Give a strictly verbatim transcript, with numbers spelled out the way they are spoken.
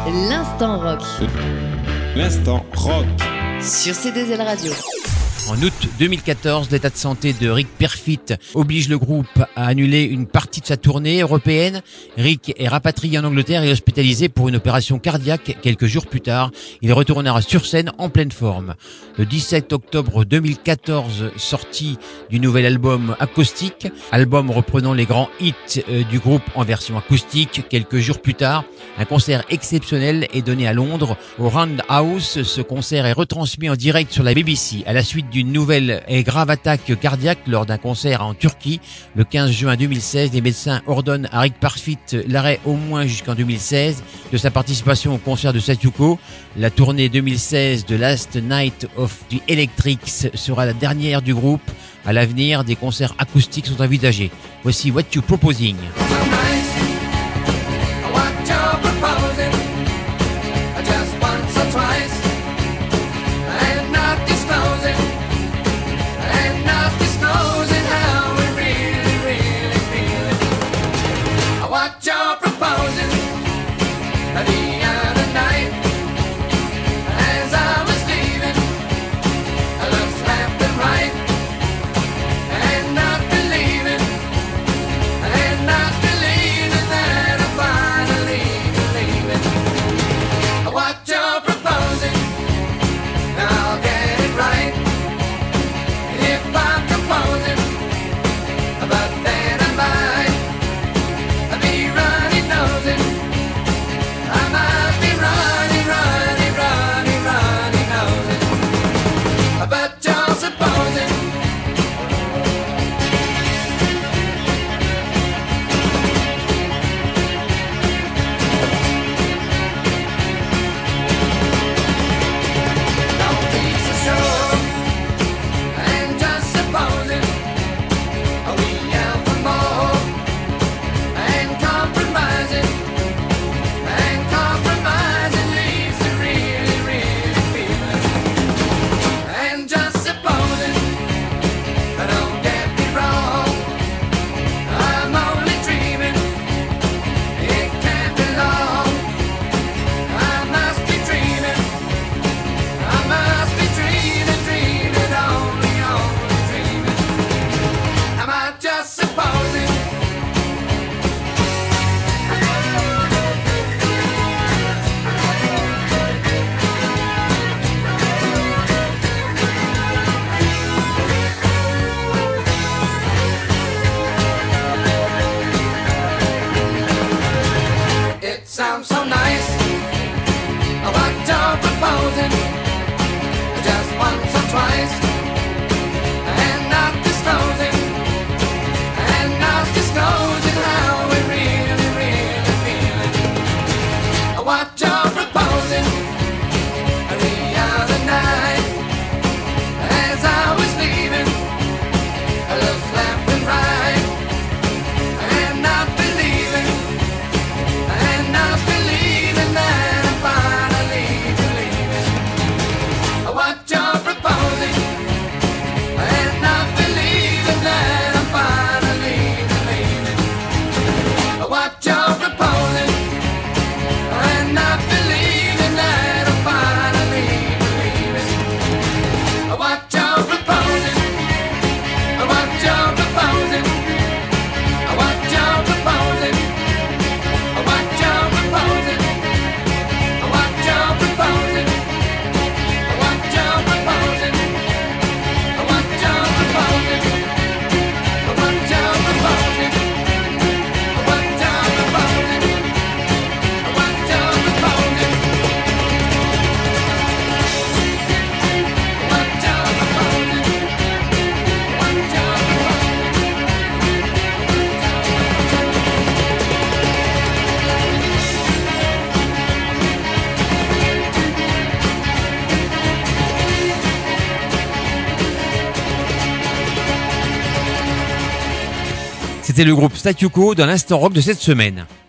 L'instant rock. L'instant rock. Sur C deux L Radio. En août deux mille quatorze, l'état de santé de Rick Parfitt oblige le groupe à annuler une partie de sa tournée européenne. Rick est rapatrié en Angleterre et hospitalisé pour une opération cardiaque. Quelques jours plus tard, il retournera sur scène en pleine forme. Le dix-sept octobre deux mille quatorze, sortie du nouvel album acoustique, album reprenant les grands hits du groupe en version acoustique. Quelques jours plus tard, un concert exceptionnel est donné à Londres au Roundhouse. Ce concert est retransmis en direct sur la B B C à la suite du une nouvelle et grave attaque cardiaque lors d'un concert en Turquie. Le quinze juin deux mille seize, les médecins ordonnent à Rick Parfitt l'arrêt au moins jusqu'en deux mille seize de sa participation au concert de Satchko. La tournée deux mille seize de Last Night of the Electrics sera la dernière du groupe. À l'avenir, des concerts acoustiques sont envisagés. Voici What You Proposing. Sounds so nice. What you're proposing, just once or twice, and not disclosing, and not disclosing how we really, really feeling. What you're proposing, the other night, as I was leaving, I looked left and right, and not believing. Not believing that I'm finally believing what you're proposing, and not believing that I'm finally believing what you're proposing, and not believing that I'm finally believing what you're proposing, what you're proposing, what you're proposing. C'était le groupe Satchko dans l'instant rock de cette semaine.